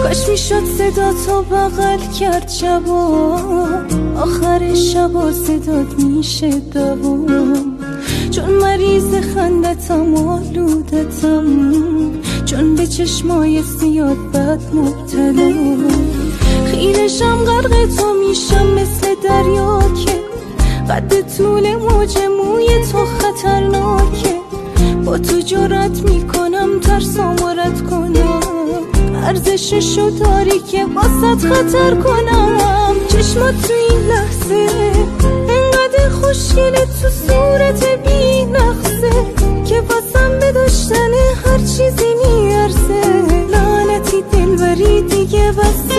کاش میشد صدا تو بغل کرد شبا، آخر شبا صدات میشه دوام. چون مریض خندتم آلودتم، چون به چشمای سیاد بد مبتلا. خیرشم غرق تو میشم مثل دریا که قد طول موج موی تو خطرناکه. با تو جرأت میکنم ترسامو رد کنم، ارزششو داری که واسط خطر کنم. چشمات تو این لحظه انقدر خوشگله، تو صورت بی نقصه که واسم به داشتن هر چیزی میارزه. لعنتی دلبری دیگه بس